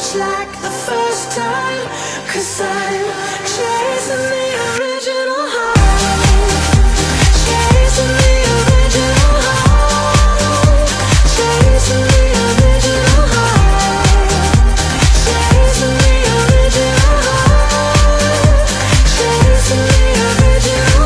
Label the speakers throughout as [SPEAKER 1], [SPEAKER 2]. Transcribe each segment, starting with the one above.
[SPEAKER 1] just like the first time, 'cause I'm chasing the original high, chasing the original high, chasing the original high, chasing the original high, chasing the original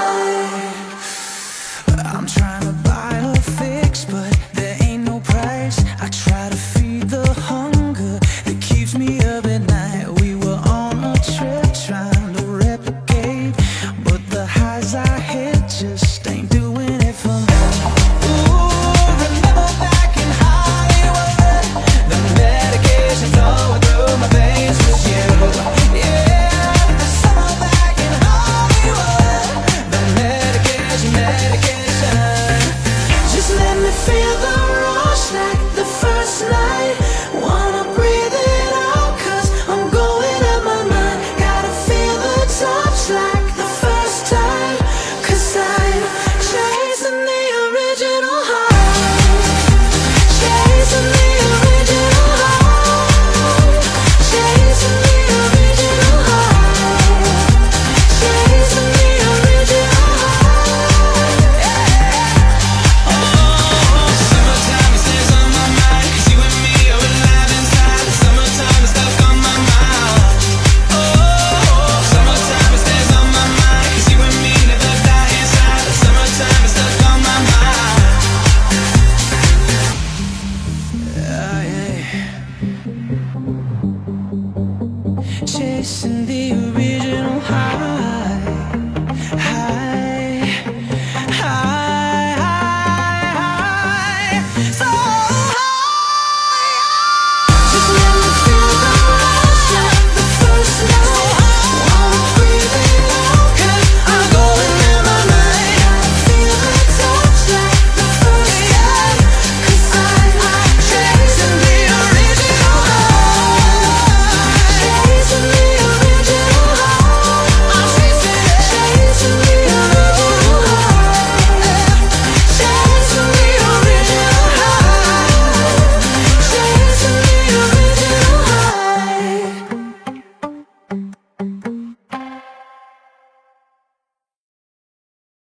[SPEAKER 1] high. I'm trying to buy a fix, but there ain't no price. I try to feed the hunger that keeps me up at night. We were on a trip trying to replicate, but the highs I hit just ain't doing it for me. Ooh, remember back in Hollywood, the medication flowing through my veins was you. Yeah, the summer back in Hollywood, the medication. Just let me feel the